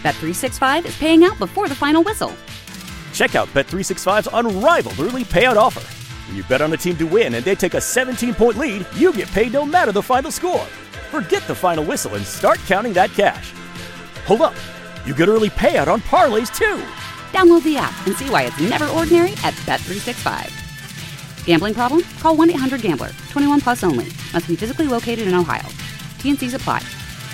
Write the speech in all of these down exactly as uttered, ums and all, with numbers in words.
Bet three sixty-five is paying out before the final whistle. Check out Bet three sixty-five's unrivaled early payout offer. When you bet on a team to win and they take a seventeen-point lead, you get paid no matter the final score. Forget the final whistle and start counting that cash. Hold up. You get early payout on parlays, too. Download the app and see why it's never ordinary at Bet three sixty-five. Gambling problem? Call one eight hundred gambler. twenty-one plus only. Must be physically located in Ohio. T N Cs apply.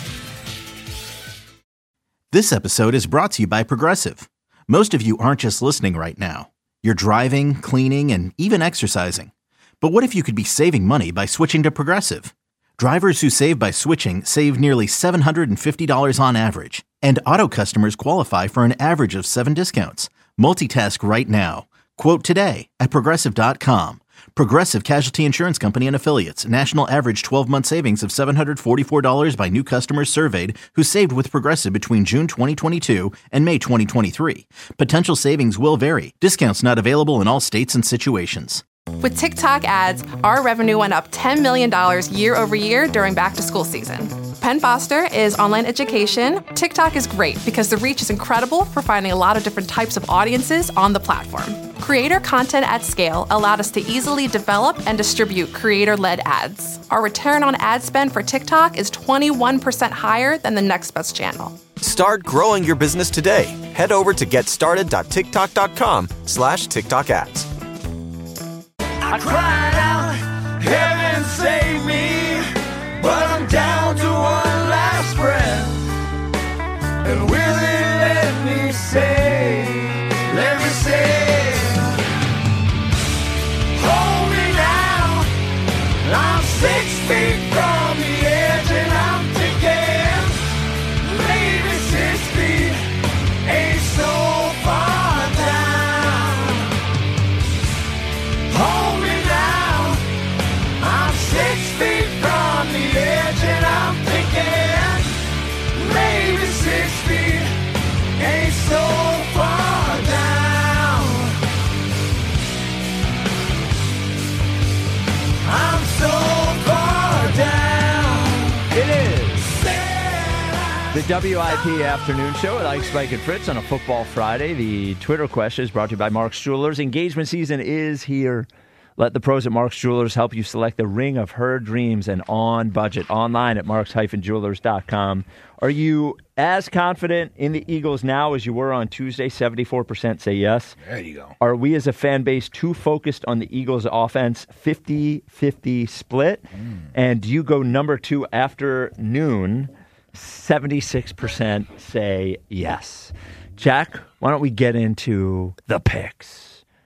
This episode is brought to you by Progressive. Most of you aren't just listening right now. You're driving, cleaning, and even exercising. But what if you could be saving money by switching to Progressive? Drivers who save by switching save nearly seven hundred fifty dollars on average. And auto customers qualify for an average of seven discounts. Multitask right now. Quote today at Progressive dot com. Progressive Casualty Insurance Company and Affiliates. National average twelve-month savings of seven hundred forty-four dollars by new customers surveyed who saved with Progressive between June twenty twenty-two and May twenty twenty-three. Potential savings will vary. Discounts not available in all states and situations. With TikTok ads, our revenue went up ten million dollars year over year during back-to-school season. Penn Foster is online education. TikTok is great because the reach is incredible for finding a lot of different types of audiences on the platform. Creator content at scale allowed us to easily develop and distribute creator-led ads. Our return on ad spend for TikTok is twenty-one percent higher than the next best channel. Start growing your business today. Head over to getstarted.tiktok.com slash TikTok ads. I cried out, heaven save me, but I'm down to one last breath. And will it let me say, let me say, hold me now, I'm six feet from the edge and I'm thinking, maybe six feet ain't so far down. Hold me now, I'm six feet from the edge and I'm thinking, maybe six feet ain't so far down. I'm so far down. It is the W I P Afternoon Show with Ike, Spike, and Fritz on a Football Friday. The Twitter question is brought to you by Mark's Jewelers. Engagement season is here. Let the pros at Mark's Jewelers help you select the ring of her dreams and on budget. Online at marks dash jewelers dot com. Are you as confident in the Eagles now as you were on Tuesday? seventy-four percent say yes. There you go. Are we as a fan base too focused on the Eagles offense? fifty-fifty split. Mm. And do you go number two after noon? seventy-six percent say yes. Jack, why don't we get into the picks?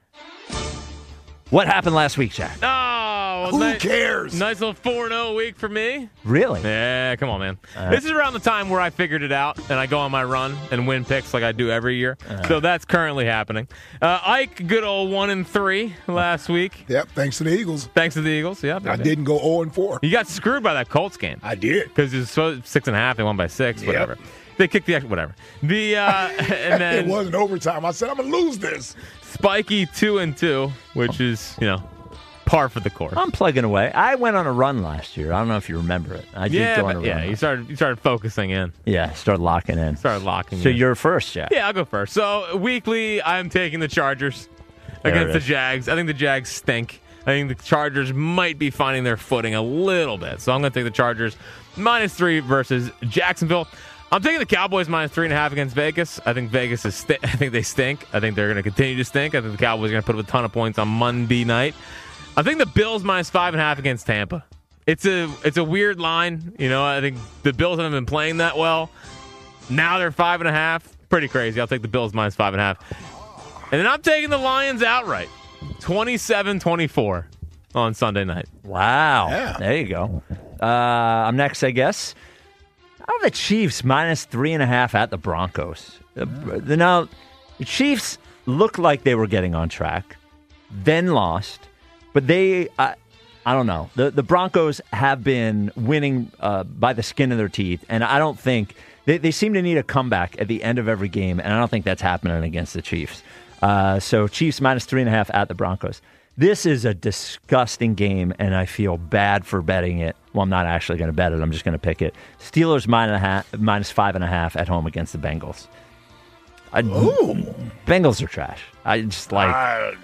What happened last week, Jack? Oh, who nice, cares? Nice little four and oh week for me. Really? Yeah, come on, man. Uh, this is around the time where I figured it out, and I go on my run and win picks like I do every year. Uh, so that's currently happening. Uh, Ike, good old one and three last week. Yep, thanks to the Eagles. Thanks to the Eagles, yeah. I didn't go oh and four. You got screwed by that Colts game. I did. Because it was so, six and a half, they won by six, whatever. Yep. They kicked the extra, whatever. The uh, and then it wasn't overtime. I said I'm gonna lose this. Spiky two and two, which is you know. Par for the course. I'm plugging away. I went on a run last year. I don't know if you remember it. I did yeah, go on a run. Yeah, you started you started focusing in. Yeah, started locking in. Started locking so in. So you're first, Jack. Yeah, I'll go first. So weekly, I'm taking the Chargers there against the Jags. I think the Jags stink. I think the Chargers might be finding their footing a little bit. So I'm going to take the Chargers minus three versus Jacksonville. I'm taking the Cowboys minus three and a half against Vegas. I think Vegas is. St- I think they stink. I think they're going to continue to stink. I think the Cowboys are going to put up a ton of points on Monday night. I think the Bills minus five and a half against Tampa. It's a it's a weird line. You know, I think the Bills haven't been playing that well. Now they're five and a half. Pretty crazy. I'll take the Bills minus five and a half. And then I'm taking the Lions outright. twenty-seven twenty-four on Sunday night. Wow. Yeah. There you go. Uh, I'm next, I guess. How about the Chiefs minus three and a half at the Broncos? The, the, now, the Chiefs looked like they were getting on track, then lost. But they, I, I don't know. The the Broncos have been winning uh, by the skin of their teeth, and I don't think they, they seem to need a comeback at the end of every game, and I don't think that's happening against the Chiefs. Uh, so Chiefs minus three and a half at the Broncos. This is a disgusting game, and I feel bad for betting it. Well, I'm not actually going to bet it. I'm just going to pick it. Steelers minus, a half, minus five and a half at home against the Bengals. I, Ooh. Bengals are trash. I just like... Uh,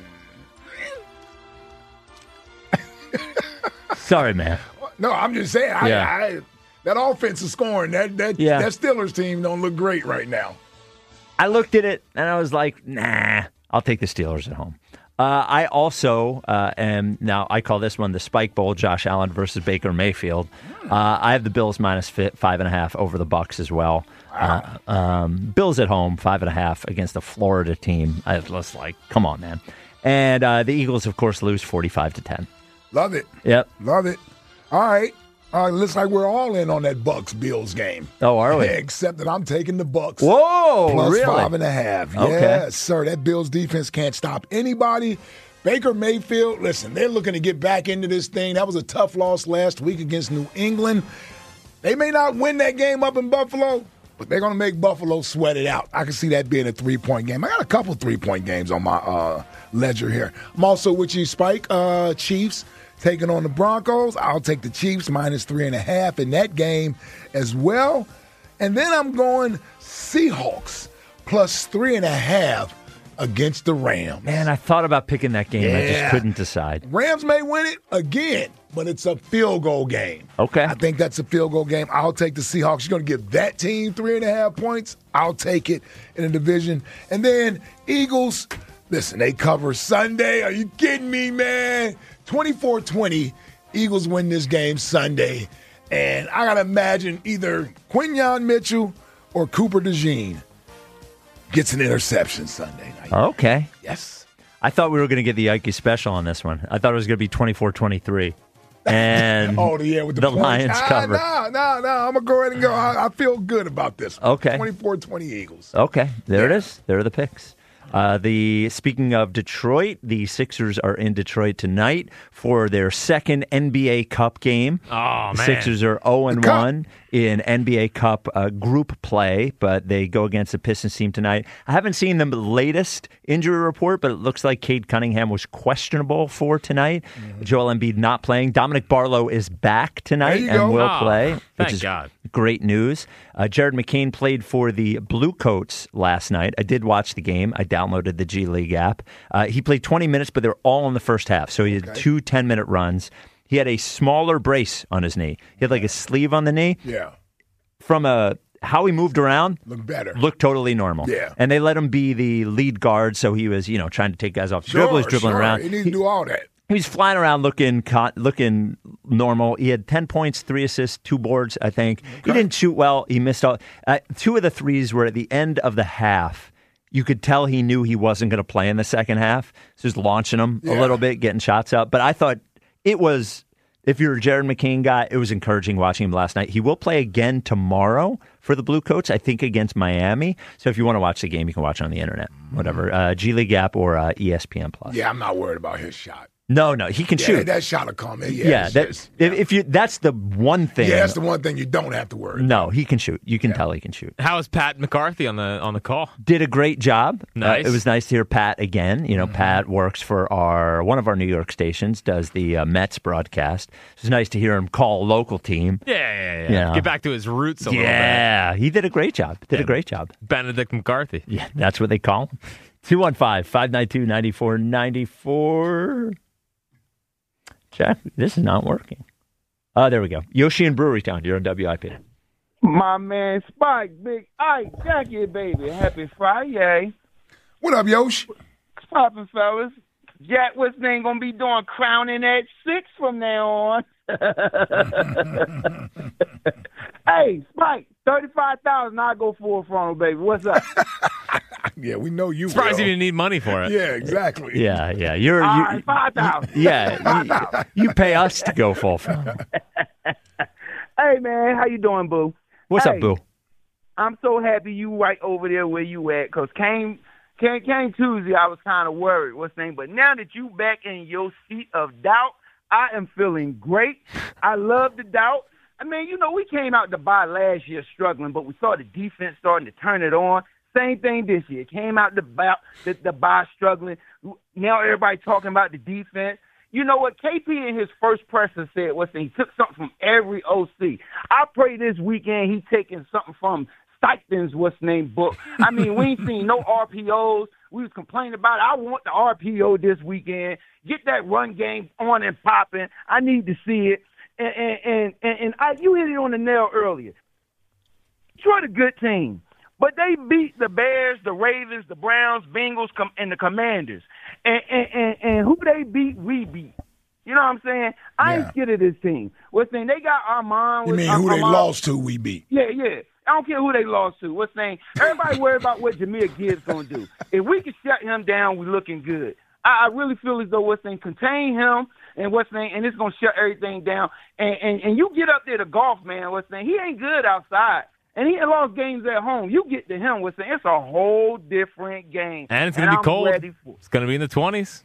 Sorry, man. no, I'm just saying. I, Yeah. I, that offense is scoring. That that Yeah. that Steelers team don't look great right now. I looked at it, and I was like, nah, I'll take the Steelers at home. Uh, I also uh, am, now I call this one the Spike Bowl, Josh Allen versus Baker Mayfield. Uh, I have the Bills minus five and a half over the Bucks as well. Uh, um, Bills at home, five and a half against the Florida team. I was just like, come on, man. And uh, the Eagles, of course, lose forty-five to ten. Love it. Yep. Love it. All right. Uh, looks like we're all in on that Bucks Bills game. Oh, are we? Except that I'm taking the Bucks. Whoa, plus really? five and a half. Okay. Yes, sir. That Bills defense can't stop anybody. Baker Mayfield, listen, they're looking to get back into this thing. That was a tough loss last week against New England. They may not win that game up in Buffalo, but they're going to make Buffalo sweat it out. I can see that being a three-point game. I got a couple three-point games on my uh, ledger here. I'm also with you, Spike. Uh, Chiefs taking on the Broncos. I'll take the Chiefs minus three and a half in that game as well. And then I'm going Seahawks plus three and a half against the Rams. Man, I thought about picking that game. I Yeah. just couldn't decide. Rams may win it again, but it's a field goal game. Okay. I think that's a field goal game. I'll take the Seahawks. You're going to give that team three and a half points. I'll take it in a division. And then Eagles, listen, they cover Sunday. Are you kidding me, man? twenty-four twenty, Eagles win this game Sunday. And I got to imagine either Quinyon Mitchell or Cooper DeJean gets an interception Sunday night. Okay. Yes. I thought we were going to get the Ike special on this one. I thought it was going to be twenty-four twenty-three. And oh, yeah, with the, the points. Lions ah, cover. No, no, no. I'm going to go ahead and go. I, I feel good about this. Okay. twenty-four twenty Eagles. Okay, there Yeah. it is. There are the picks. Uh, the speaking of Detroit, the Sixers are in Detroit tonight for their second N B A Cup game. Oh, The man. Sixers are zero and one in N B A Cup uh, group play, but they go against the Pistons team tonight. I haven't seen the latest injury report, but it looks like Cade Cunningham was questionable for tonight. Mm-hmm. Joel Embiid not playing. Dominic Barlow is back tonight There you and go. will Oh, play, which thank is God. great news. Uh, Jared McCain played for the Blue Coats last night. I did watch the game. I downloaded the G League app. Uh, he played twenty minutes, but they were all in the first half. So he had Okay. two ten-minute runs. He had a smaller brace on his knee. He had like a sleeve on the knee. Yeah. From a how he moved around, Look better. looked totally normal. Yeah. And they let him be the lead guard, so he was, you know, trying to take guys off the Sure, dribble. He's dribbling sure. around. He needs He- to do all that. he was flying around looking co- looking normal. He had ten points, three assists, two boards, I think. He didn't shoot well. He missed all. Uh, two of the threes were at the end of the half. You could tell he knew he wasn't going to play in the second half. So he was launching them a Yeah. little bit, getting shots up. But I thought it was, if you're a Jared McCain guy, it was encouraging watching him last night. He will play again tomorrow for the Blue Coats, I think against Miami. So if you want to watch the game, you can watch it on the internet, whatever. Uh, G League app or uh, E S P N Plus. Yeah, I'm not worried about his shot. No, no, he can Yeah, shoot. that shot will come in. Yeah, Yeah, it's that, just- if, if you that's the one thing. yeah, that's the one thing you don't have to worry. No, he can shoot. You can tell he can shoot. How is Pat McCarthy on the on the call? Did a great job. Nice. Uh, it was nice to hear Pat again. You know, Mm-hmm. Pat works for our one of our New York stations, does the uh, Mets broadcast. It's nice to hear him call a local team. Yeah, yeah, yeah. Yeah. Get back to his roots a little Yeah, he did a great job. Did Yeah. a great job. bit. Benedict McCarthy. Yeah, that's what they call him. two one five, five nine two, nine four nine four. Jack, this is not working. Oh, there we go. Yoshi and Brewery Town. You're on W I P. My man Spike, Big Ike, Jackie, baby. Happy Friday. What up, Yosh? What's poppin', fellas? Jack, what's name gonna be doing crowning at six from now on? Hey, Spike, thirty-five thousand. I'll go for it from him, baby. What's up? Yeah, we know you. Surprised will. you didn't need money for it. Yeah, exactly. Yeah, yeah. You're All you, right, five thousand. yeah. You, you pay us to go full front. Hey, man, how you doing, boo? What's Hey, up, Boo? I'm so happy you right over there where you at, because came, came, came Tuesday, I was kind of worried, what's the name? But now that you back in your seat of doubt, I am feeling great. I love the doubt. I mean, you know, we came out to buy last year struggling, but we saw the defense starting to turn it on. same thing this year. Came out the bye, the, the bye struggling. Now everybody talking about the defense. You know what? K P in his first presser said, what's he took something from every O C. I pray this weekend he taking something from Stipend's what's name book. I mean, we ain't seen no R P Os. We was complaining about it. I want the R P O this weekend. Get that run game on and popping. I need to see it. And and and, and, and I, you hit it on the nail earlier. Detroit a good team, but they beat the Bears, the Ravens, the Browns, Bengals, com- and the Commanders. And, and, and, and who they beat, we beat. You know what I'm saying? I Yeah. ain't scared of this team. What's saying? They got Armand. You with, mean uh, who they Armand. lost to, we beat. Yeah, yeah. I don't care who they lost to. What's saying? Everybody worried about what Jahmyr Gibbs going to do. If we can shut him down, we looking good. I, I really feel as though what's saying, contain him and what's saying, and it's going to shut everything down. And, and, and you get up there to golf, man, what's saying, he ain't good outside. And he had lost games at home. You get to him, what's saying, it's a whole different game. And it's going to be I'm cold. ready for it. It's going to be in the twenties.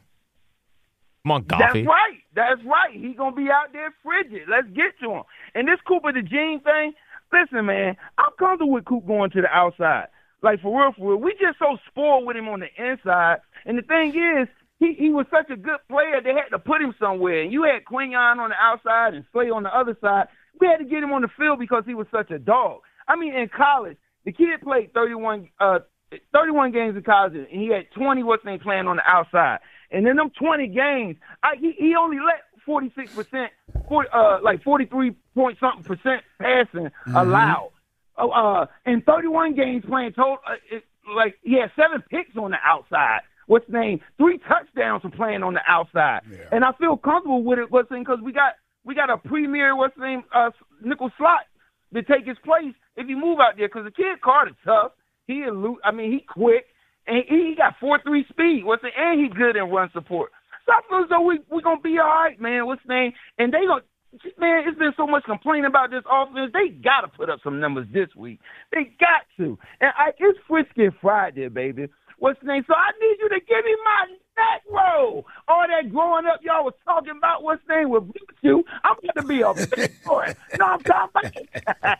Come on, That's Goffy. right. That's right. He's going to be out there frigid. Let's get to him. And this Cooper DeJean thing, listen, man, I'm comfortable with Coop going to the outside. Like, for real, for real. We just so spoiled with him on the inside. And the thing is, he, he was such a good player, they had to put him somewhere. And you had Quinion on the outside and Slay on the other side. We had to get him on the field because he was such a dog. I mean, in college, the kid played thirty-one, uh, thirty-one games in college, and he had twenty what's name playing on the outside. And in them twenty games, I, he, he only let forty-six percent, forty, uh, like forty-three point something percent passing Mm-hmm. allowed. Uh, uh, in thirty-one games playing total, uh, it, like he had seven picks on the outside. What's the name? Three touchdowns from playing on the outside. Yeah. And I feel comfortable with it. What's the name? Because we got we got a premier what's the name uh, nickel slot to take his place if you move out there. Because the kid Carter tough. He elu- I mean he quick and he, he got four three speed. What's the and he good in run support. So I feel as though we we gonna be all right, man. What's the name? And they gonna. Man, it's been so much complaining about this offense. They got to put up some numbers this week. They got to. And I, it's Frisky Friday, baby. What's the name? So I need you to give me my neck roll. All that growing up y'all was talking about, what's the name, with you. I'm going to be a big boy. No, I'm talking about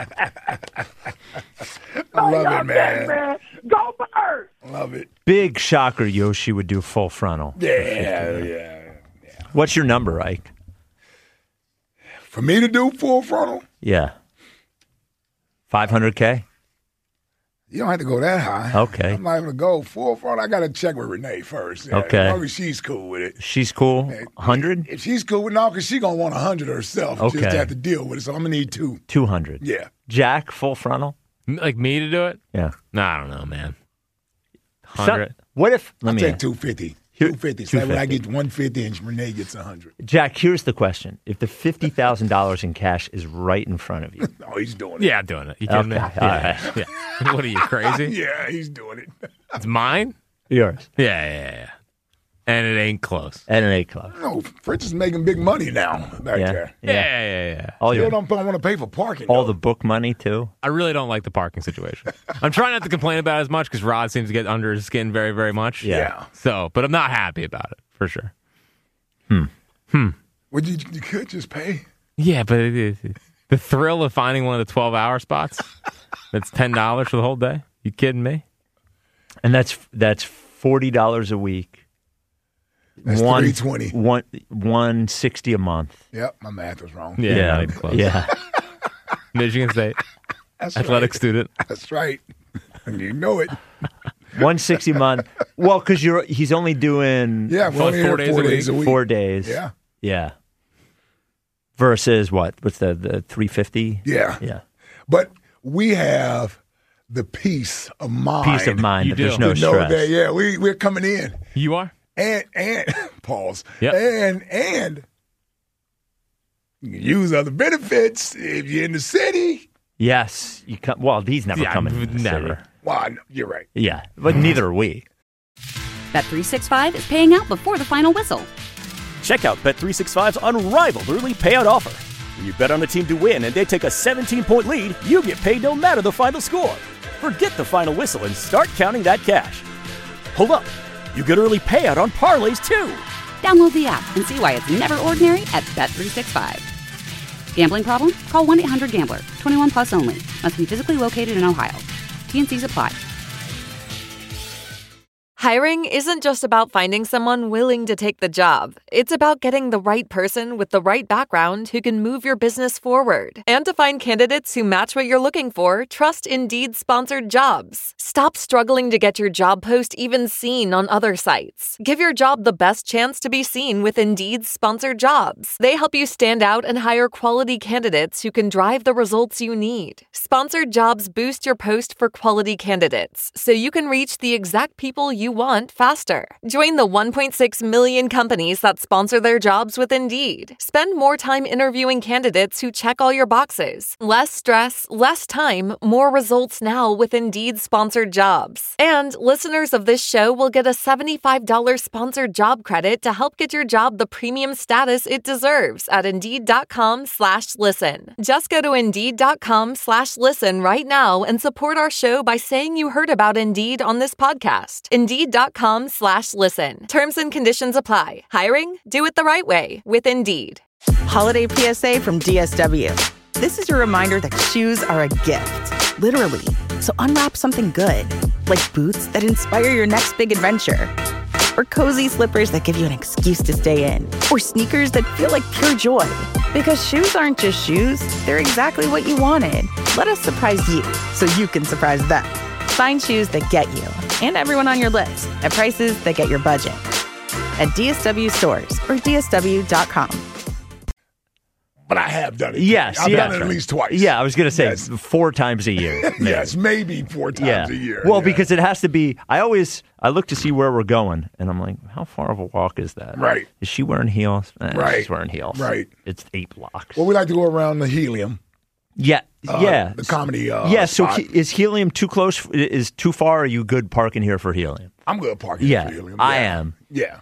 I love it, man. man. Go Birds. Love it. Big shocker Yoshi would do full frontal. Yeah, yeah, yeah. What's your number, Ike? For me to do full frontal, Yeah. five hundred K? you don't have to go that high. Okay. I'm not even going to go full frontal. I got to check with Renee first. Yeah, Okay. As long as she's cool with it. She's cool. one hundred? If she's cool with it, no, because she's going to want one hundred herself just Okay. to have to deal with it. So I'm going to need two. two hundred. Yeah. Jack, full frontal? Like me to do it? Yeah. No, I don't know, man. Some- one hundred. What if, let I'll me take ask- two fifty. Here- two fifty. So that way I two fifty. get one hundred fifty and Renee gets one hundred. Jack, here's the question. If the fifty thousand dollars in cash is right in front of you. Oh, he's doing it. Yeah, I'm doing it. You kidding me? Okay, Yeah, all right. yeah. What are you, crazy? Yeah, he's doing it. It's mine? Yours. Yeah, yeah, yeah. And it ain't close. And an A club. No, Fritz is making big money now back Yeah. there. Yeah, Yeah. yeah, yeah. All Still your, don't, don't want to pay for parking. all though. the book money, too? I really don't like the parking situation. I'm trying not to complain about it as much because Rod seems to get under his skin very, very much. Yeah. So, but I'm not happy about it, for sure. Well, you, you could just pay. Yeah, but it is, the thrill of finding one of the twelve-hour spots that's ten dollars for the whole day? You kidding me? And that's that's forty dollars a week. That's one, three twenty. One, one sixty a month. Yep, my math was wrong. Yeah, not even close. Yeah. Michigan State, That's athletic right. student. That's right. And you know it. one sixty a month. Well, because you're he's only doing Yeah, we're Four- only four here days four a days a week. four days. Yeah. Yeah. Versus what? What's the the three fifty? Yeah. Yeah. But we have the peace of mind. Peace of mind. You That there's do. no to know stress. that, yeah, we, we're coming in. You are? And, and, pause. Yep. And, and, you can use other benefits if you're in the city. Yes. You come. Well, he's never Yeah, coming. to the never. city. Well, I know- you're right. Yeah, but neither are we. Bet three sixty-five is paying out before the final whistle. Check out Bet three sixty-five's unrivaled early payout offer. When you bet on a team to win and they take a seventeen-point lead, you get paid no matter the final score. Forget the final whistle and start counting that cash. Hold up. You get early payout on parlays, too. Download the app and see why it's never ordinary at Bet three sixty-five. Gambling problem? Call one eight hundred gambler. twenty-one plus only. Must be physically located in Ohio. T and C's apply. Hiring isn't just about finding someone willing to take the job. It's about getting the right person with the right background who can move your business forward. And to find candidates who match what you're looking for, trust Indeed-sponsored jobs. Stop struggling to get your job post even seen on other sites. Give your job the best chance to be seen with Indeed-sponsored jobs. They help you stand out and hire quality candidates who can drive the results you need. Sponsored jobs boost your post for quality candidates, so you can reach the exact people you want faster. Join the one point six million companies that sponsor their jobs with Indeed. Spend more time interviewing candidates who check all your boxes. Less stress, less time, more results now with Indeed-sponsored jobs. And listeners of this show will get a seventy-five dollars sponsored job credit to help get your job the premium status it deserves at Indeed.com slash listen. Just go to Indeed.com slash listen right now and support our show by saying you heard about Indeed on this podcast. Indeed.com slash listen. Terms and conditions apply. Hiring? Do it the right way with Indeed. Holiday P S A from D S W. This is your reminder that shoes are a gift, literally. So unwrap something good, like boots that inspire your next big adventure, or cozy slippers that give you an excuse to stay in, or sneakers that feel like pure joy. Because shoes aren't just shoes, they're exactly what you wanted. Let us surprise you so you can surprise them. Find shoes that get you and everyone on your list at prices that get your budget at D S W stores or D S W dot com. But I have done it. Yes, I've yes. done it at least twice. Yeah, I was going to say Yes. four times a year. Maybe. Yes, maybe four times yeah. a year. Well, yeah. because it has to be. I always I look to see where we're going, and I'm like, how far of a walk is that? Right. Is she wearing heels? Eh, Right. She's wearing heels. Right. It's eight blocks. Well, we like to go around the Helium. Yeah. Uh, yeah. the comedy. Uh, yeah. So spot. he, is Helium too close? Is too far? Or are you good parking here for Helium? I'm good parking Yeah, for Helium. I Yeah. am. Yeah.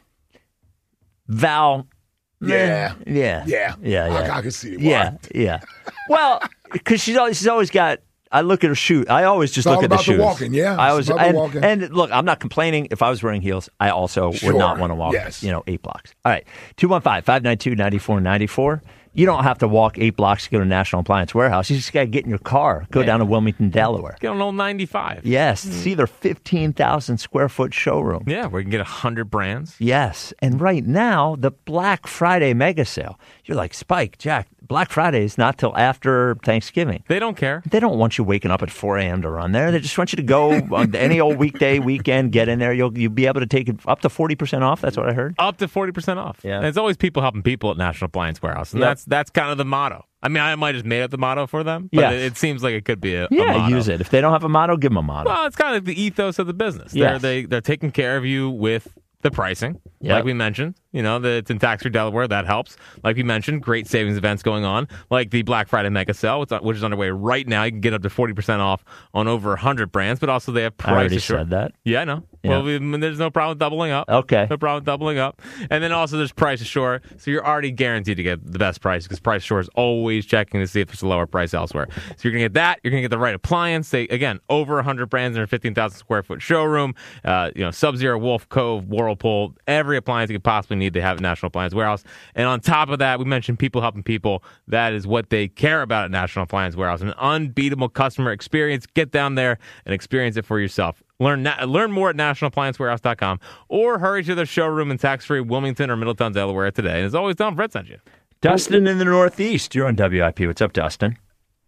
Val. Yeah. meh, Yeah. Yeah. Yeah. I- Yeah. I can see why. Yeah. Yeah. Well, because she's always she's always got. I look at her shoe. I always just It's all look at the about the shoes. walking, yeah. I It's always about the and, walking. and look, I'm not complaining. If I was wearing heels, I also Sure. would not want to walk. Yes. You know, eight blocks. All right, two one five five nine two ninety four ninety four. You don't have to walk eight blocks to go to National Appliance Warehouse. You just got to get in your car, go down to Wilmington, Delaware. Get on old ninety-five. Yes, see their fifteen thousand square foot showroom. Yeah, where you can get one hundred brands. Yes, and right now, the Black Friday mega sale. You're like, Spike, Jack, Black Friday is not till after Thanksgiving. They don't care. They don't want you waking up at four a.m. to run there. They just want you to go on any old weekday, weekend, get in there. You'll you'll be able to take it up to forty percent off. That's what I heard. Up to forty percent off. Yeah. And it's always people helping people at National Appliance Warehouse. And Yep. that's that's kind of the motto. I mean, I might have just made up the motto for them, but Yes. it, it seems like it could be a, a Yeah, motto. use it. If they don't have a motto, give them a motto. Well, it's kind of the ethos of the business. Yes. They're, they, they're taking care of you with the pricing, Yep. like we mentioned. You know, that it's in tax-free Delaware. That helps. Like we mentioned, great savings events going on, like the Black Friday Mega Sale, which which is underway right now. You can get up to forty percent off on over one hundred brands, but also they have I price already assurance. said that. Yeah, I know. Yeah. Well, we, there's no problem with doubling up. Okay. No problem with doubling up. And then also there's Price Assure, so you're already guaranteed to get the best price because Price Assure is always checking to see if there's a lower price elsewhere. So you're going to get that. You're going to get the right appliance. They, again, over one hundred brands in a fifteen thousand square foot showroom. Uh, you know, Sub-Zero, Wolf Cove, Whirlpool, every appliance you could possibly need, they have at National Appliance Warehouse. And on top of that, we mentioned people helping people. That is what they care about at National Appliance Warehouse. An unbeatable customer experience. Get down there and experience it for yourself. Learn na- learn more at national appliance warehouse dot com or hurry to their showroom in tax-free Wilmington or Middletown, Delaware today. And as always, Don Fred sent you. Dustin in the Northeast. You're on W I P. What's up, Dustin?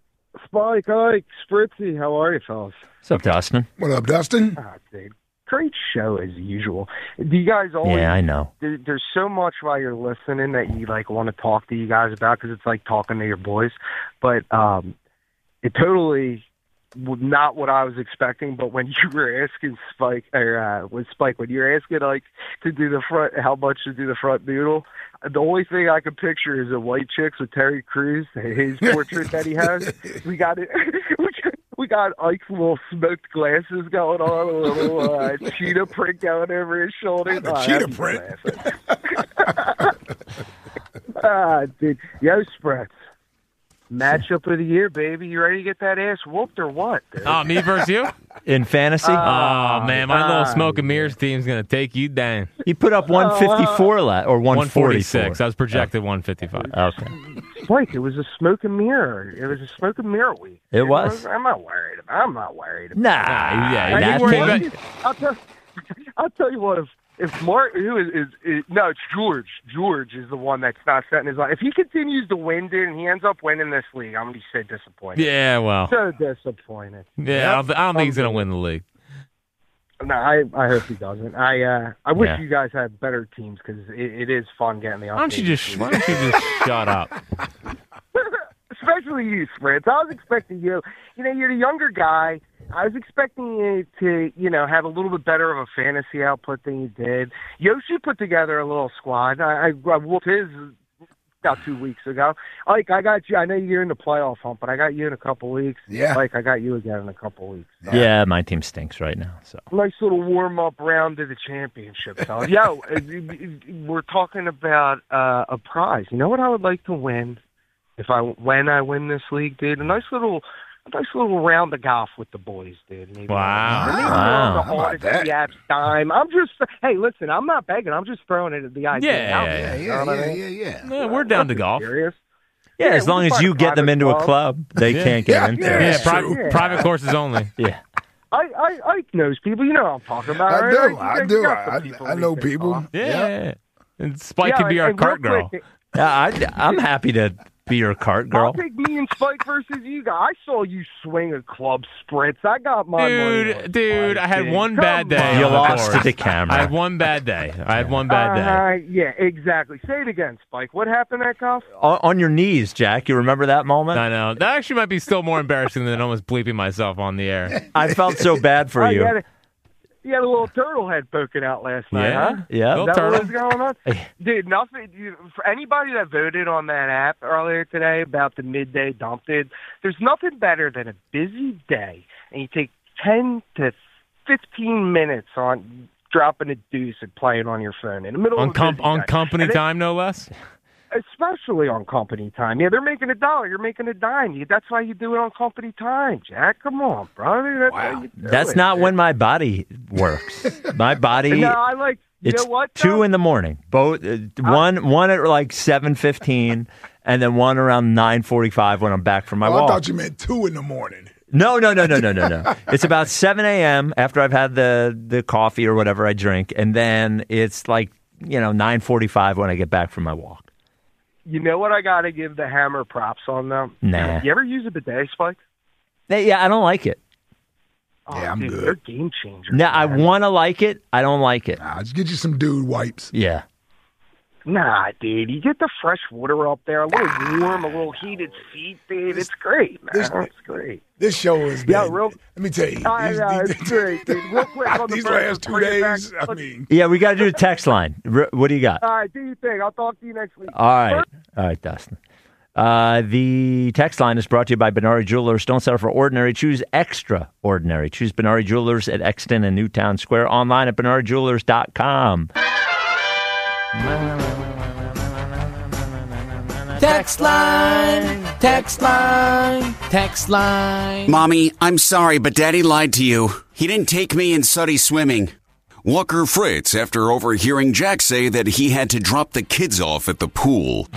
Spike, Ike, Spritzy, how are you, fellas? What's up, Dustin? What up, Dustin? Ah, dude. Great show as usual. Do you guys always? Yeah, I know. There, there's so much while you're listening that you like want to talk to you guys about because it's like talking to your boys. But um, it totally w- not what I was expecting. But when you were asking Spike or uh, with Spike, when you're asking like to do the front, how much to do the front noodle, the only thing I could picture is a white chicks with Terry Crews, his portrait that he has. We got it. We got Ike's little smoked glasses going on, a little uh, cheetah print going over his shoulder. The Oh, cheetah that'd be print. Ah, dude. Yo, Spreads. Matchup of the year, baby. You ready to get that ass whooped or what, dude? Oh, me versus you? In fantasy? Oh, man. My little ah, smoke and mirrors team's going to take you down. He put up one fifty-four la- or one one forty-four. forty-six. I was projected one fifty-five. Okay. Spike, it was a smoke and mirror. It was a smoke and mirror week. It was? I'm not worried about I'm not worried about Nah. yeah, I that's think worried we're- about- I'll tell, I'll tell you what. If if Mark, who is, is, is no, it's George. George is the one that's not setting his line. If he continues to win, dude, and he ends up winning this league, I'm gonna be so disappointed. Yeah, well, so disappointed. Yeah, I don't, I don't think he's gonna win the league. No, I, I hope he doesn't. I uh, I wish Yeah. you guys had better teams because it, it is fun getting the. Why don't you just Why don't you just shut up? Especially you, Fritz. I was expecting you. You know, you're the younger guy. I was expecting you to, you know, have a little bit better of a fantasy output than you did. Yoshi put together a little squad. I, I, I whooped his about two weeks ago. Like, I got you. I know you're in the playoff hunt, but I got you in a couple weeks. Yeah. Like, I got you again in a couple weeks. So. Yeah, my team stinks right now. So Nice little warm-up round to the championship, so. Yo, we're talking about uh, a prize. You know what I would like to win if I when I win this league, dude? A nice little, a nice little round of golf with the boys, dude. Maybe Wow. Maybe Wow. on the How about Odyssey that? app's dime. I'm just, hey, listen, I'm not begging. I'm just throwing it at the idea. Yeah, out yeah, there, Yeah, you yeah, know what I yeah, mean? yeah, yeah. Yeah, we're down to golf. Serious? yeah, Yeah, as we long can as find you a get them private into a club. club, they Yeah. can't get Yeah, into yeah. it. Yeah, That's pri- true. private courses only. Yeah. I, I, I knows people. You know what I'm talking about. I right? do. Like, you I got- do. you got some I, people I we know pick people. off. Yeah. And Spike Yeah, could be and- our and real cart girl. quick, Yeah, I, I'm happy to be your cart I'll girl. take me and Spike versus you guys. I saw you swing a club spritz. I got my money on Dude, dude, Spike, I had dude. one Come bad day. on. You on the lost to course. the camera. I had one bad day. I had one bad day. Uh, yeah, exactly. Say it again, Spike. What happened at golf? On, on your knees, Jack. You remember that moment? I know. That actually might be still more embarrassing than almost bleeping myself on the air. I felt so bad for Oh, you. You had, a, you had a little turtle head poking out last night, Yeah. huh? Yeah. Little Is that what turtle. was going on? Dude, nothing. You, for anybody that voted on that app earlier today about the midday dump, dude, there's nothing better than a busy day, and you take ten to fifteen minutes on dropping a deuce and playing on your phone in the middle On of a com- busy on day. company And it- time, no less. Especially on company time. Yeah, they're making a dollar. You're making a dime. You, that's why you do it on company time, Jack. Come on, brother. That's how you do That's it. not when my body works. My body. No, I like. You It's know what? two though? in the morning. Both uh, one one at like seven fifteen, and then one around nine forty five when I'm back from my Oh, I walk. thought you meant two in the morning. No, no, no, no, no, no, no. It's about seven a.m. after I've had the the coffee or whatever I drink, and then it's like you know nine forty five when I get back from my walk. You know what I got to give the Hammer props on them? Nah. You ever use a bidet, Spike? Hey, Yeah, I don't like it. Oh, Yeah, I'm dude, good. They're game changers. No, I man. want to like it. I don't like it. Nah, just get you some dude wipes. Yeah. Nah, dude. You get the fresh water up there, a little warm, a little heated feet, dude. It's great, man. This- It's great. This show is Yeah, been- real- Let me tell you. I these- know, these- it's great, dude. Real quick on the these break, last two bring it back. days, I mean, Yeah, we got to do the text line. R- What do you got? All right, do your thing. I'll talk to you next week. All right. All right, Dustin. Uh, the text line is brought to you by Benari Jewelers. Don't settle for ordinary. Choose extraordinary. Choose Benari Jewelers at Exton and Newtown Square. Online at benari jewelers dot com. Text line, text line, text line. Mommy, I'm sorry, but Daddy lied to you. He didn't take me and Suddy swimming. Walker Fritz after overhearing Jack say that he had to drop the kids off at the pool.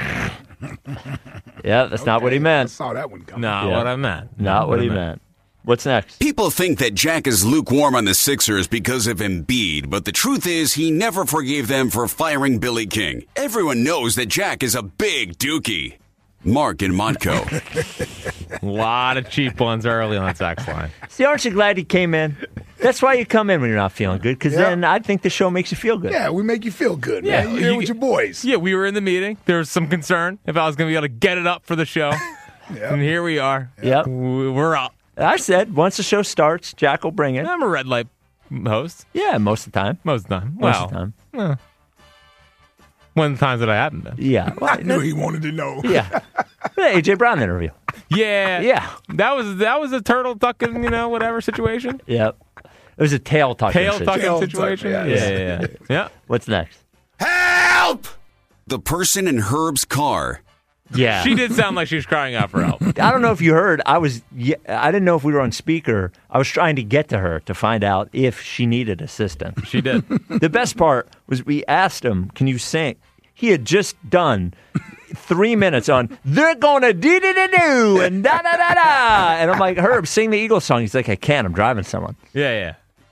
Yeah, that's not what he I meant. saw that one coming. Not Yeah. what I meant. Not what he I meant. What's next? People think that Jack is lukewarm on the Sixers because of Embiid, but the truth is he never forgave them for firing Billy King. Everyone knows that Jack is a big dookie. Mark in Montco. A lot of cheap ones early on that text line. See, aren't you glad he came in? That's why you come in when you're not feeling good, because Yeah. then I think the show makes you feel good. Yeah, we make you feel good, Yeah, man. You're here you- with your boys. Yeah, we were in the meeting. There was some concern if I was going to be able to get it up for the show. And here we are. Yep. W- We're up. I said once the show starts, Jack will bring it. I'm a red light host. Yeah, most of the time. Most of the time. Most Well, of the time. eh, one of the times that I haven't been. Yeah. Well, I knew he wanted to know. yeah. The A J Brown interview. Yeah. Yeah. That was that was a turtle tucking, you know, whatever situation. Yep. It was a tail tucking. Tail situation. tucking Tail situation. tuck, Yeah, yeah. yeah, yeah. yeah. What's next? Help! The person in Herb's car. Yeah. She did sound like she was crying out for help. I don't know if you heard. I was. yeah, I didn't know if we were on speaker. I was trying to get to her to find out if she needed assistance. She did. The best part was we asked him, "Can you sing?" He had just done three minutes on "They're gonna do do do do" and da da da da, and I'm like, "Herb, sing the Eagles song." He's like, "I can't. I'm driving someone." Yeah, yeah.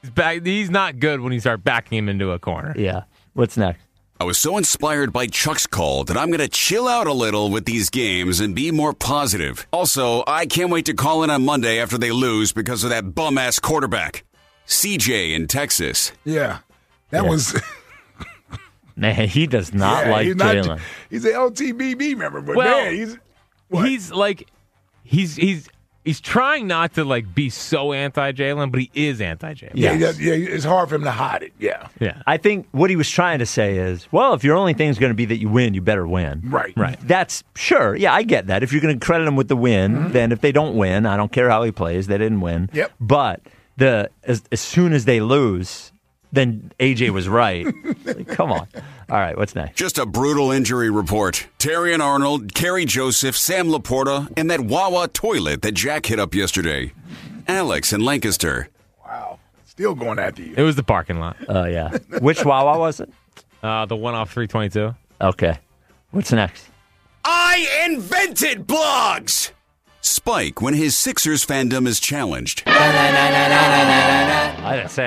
He's, back, he's not good when you start backing him into a corner. Yeah. What's next? I was so inspired by Chuck's call that I'm going to chill out a little with these games and be more positive. Also, I can't wait to call in on Monday after they lose because of that bum-ass quarterback. C J in Texas. Yeah. That Yeah. was... Man, he does not Yeah, like he's not- Jalen. He's an L T B B member, but Well, man, he's... he's like, he's he's he's trying not to like be so anti-Jalen, but he is anti-Jalen. Yeah, yeah, yeah, it's hard for him to hide it. Yeah. Yeah. I think what he was trying to say is, well, if your only thing is going to be that you win, you better win. Right. Right. That's sure. Yeah, I get that. If you're going to credit him with the win, Mm-hmm. then if they don't win, I don't care how he plays, they didn't win. Yep. But the as, as soon as they lose, then A J was right. Like, come on. All right, what's next? Just a brutal injury report. Terry and Arnold, Kerry Joseph, Sam Laporta, and that Wawa toilet that Jack hit up yesterday. Alex in Lancaster. Wow. Still going after you. It was the parking lot. Oh, yeah. Which Wawa was it? Uh, the one off three twenty-two. Okay. What's next? I invented blogs! Spike when his Sixers fandom is challenged. I didn't say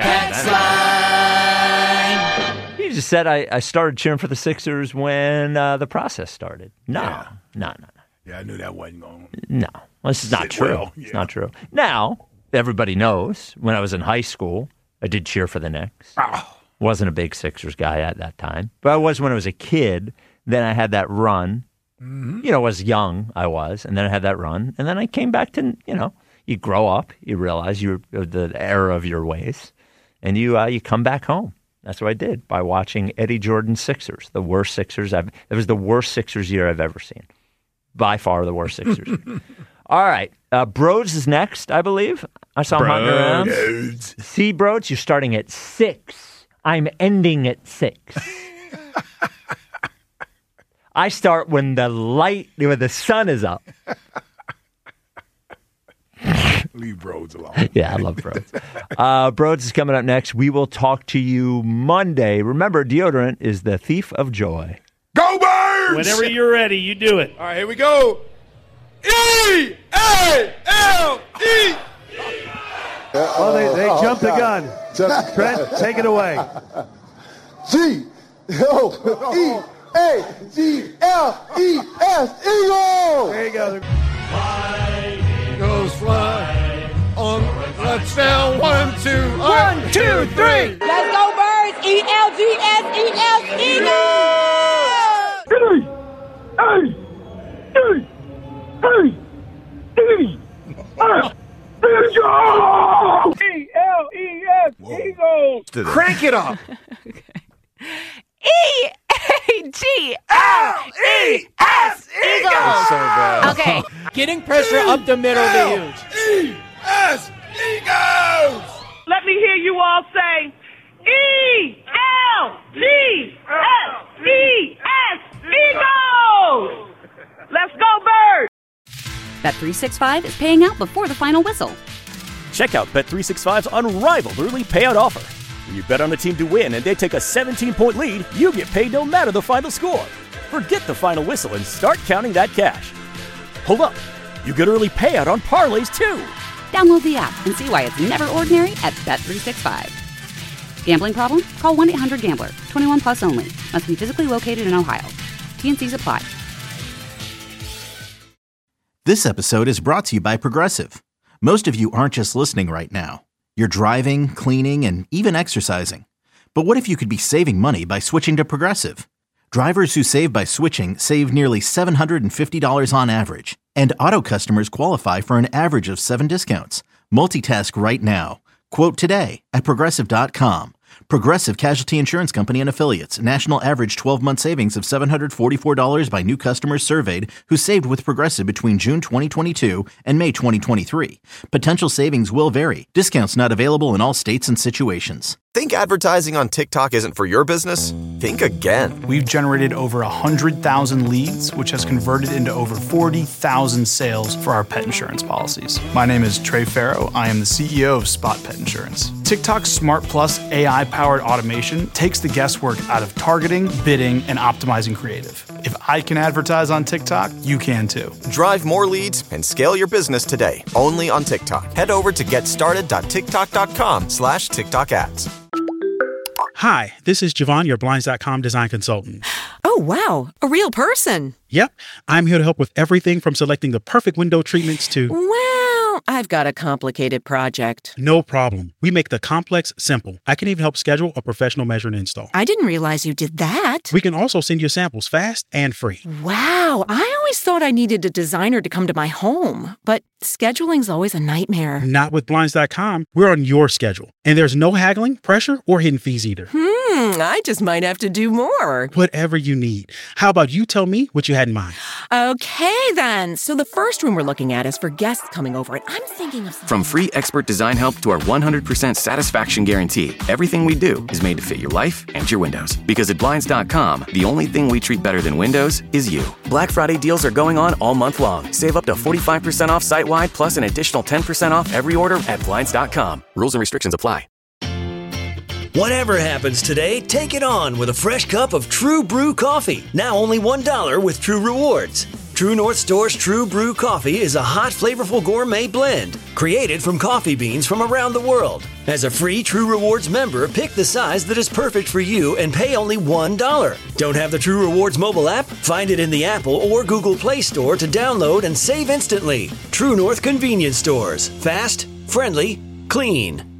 I He just said I, I started cheering for the Sixers when uh, the process started. No, Yeah. no, no, no. Yeah, I knew that wasn't going No, well, this is not Sit true. well, It's yeah. not true. Now, everybody knows when I was in high school, I did cheer for the Knicks. Oh. Wasn't a big Sixers guy at that time, but I was when I was a kid. Then I had that run. Mm-hmm. You know, I was young, I was, and then I had that run, and then I came back to, you know, you grow up, you realize you're the error of your ways, and you uh, you come back home. That's what I did by watching Eddie Jordan's Sixers, the worst Sixers I've. It was the worst Sixers year I've ever seen, by far the worst Sixers. All right, uh, Broads is next, I believe. I saw him hunting around. Broads. See, Broads, you're starting at six. I'm ending at six. I start when the light, when the sun is up. Leave Broads alone. Yeah, I love Broads. Uh, Broads is coming up next. We will talk to you Monday. Remember, deodorant is the thief of joy. Go Birds! Whenever you're ready, you do it. All right, here we go. E A L E. Oh, they, they jumped the gun. Trent, take it away. G O E A G L E S Eagle. There you go. Goes fly on touchdown. One, two, one, two, three. Let's go, Birds! E L G S E S Eagles! Hey, hey, hey, hey, Eagles! E L E S Eagles. Crank it up. E A G L E S Eagles! So bad. Okay. Getting pressure up the middle be huge. E S Eagles. Let me hear you all say E L G S E S Eagles! Let's go, Birds! Bet three sixty-five is paying out before the final whistle. Check out Bet three sixty-five's unrivaled early payout offer. When you bet on a team to win and they take a seventeen-point lead, you get paid no matter the final score. Forget the final whistle and start counting that cash. Hold up. You get early payout on parlays, too. Download the app and see why it's never ordinary at Bet three sixty-five. Gambling problem? Call one eight hundred gambler. twenty-one plus only. Must be physically located in Ohio. T N Cs apply. This episode is brought to you by Progressive. Most of you aren't just listening right now. You're driving, cleaning, and even exercising. But what if you could be saving money by switching to Progressive? Drivers who save by switching save nearly seven hundred fifty dollars on average. And auto customers qualify for an average of seven discounts. Multitask right now. Quote today at Progressive dot com. Progressive Casualty Insurance Company and Affiliates. National average twelve-month savings of seven hundred forty-four dollars by new customers surveyed who saved with Progressive between June twenty twenty-two and May twenty twenty-three. Potential savings will vary. Discounts not available in all states and situations. Think advertising on TikTok isn't for your business? Think again. We've generated over one hundred thousand leads, which has converted into over forty thousand sales for our pet insurance policies. My name is Trey Farrow. I am the C E O of Spot Pet Insurance. TikTok's Smart Plus A I-powered automation takes the guesswork out of targeting, bidding, and optimizing creative. If I can advertise on TikTok, you can too. Drive more leads and scale your business today, only on TikTok. Head over to getstarted.tiktok.com slash TikTok ads. Hi, this is Javon, your Blinds dot com design consultant. Oh, wow. A real person. Yep. I'm here to help with everything from selecting the perfect window treatments to... Well, I've got a complicated project. No problem. We make the complex simple. I can even help schedule a professional measure and install. I didn't realize you did that. We can also send you samples fast and free. Wow. I always thought I needed a designer to come to my home, but scheduling's always a nightmare. Not with Blinds dot com. We're on your schedule. And there's no haggling, pressure, or hidden fees either. Hmm, I just might have to do more. Whatever you need. How about you tell me what you had in mind? Okay, then. So the first room we're looking at is for guests coming over, and I'm thinking of... From free expert design help to our one hundred percent satisfaction guarantee, everything we do is made to fit your life and your windows. Because at Blinds dot com, the only thing we treat better than windows is you. Black Friday deals are going on all month long. Save up to forty-five percent off site-wide, plus an additional ten percent off every order at Blinds dot com. Rules and restrictions apply. Whatever happens today, take it on with a fresh cup of True Brew coffee. Now only one dollar with True Rewards. True North Store's True Brew coffee is a hot, flavorful gourmet blend created from coffee beans from around the world. As a free True Rewards member, pick the size that is perfect for you and pay only one dollar. Don't have the True Rewards mobile app? Find it in the Apple or Google Play Store to download and save instantly. True North Convenience Stores. Fast, friendly, clean.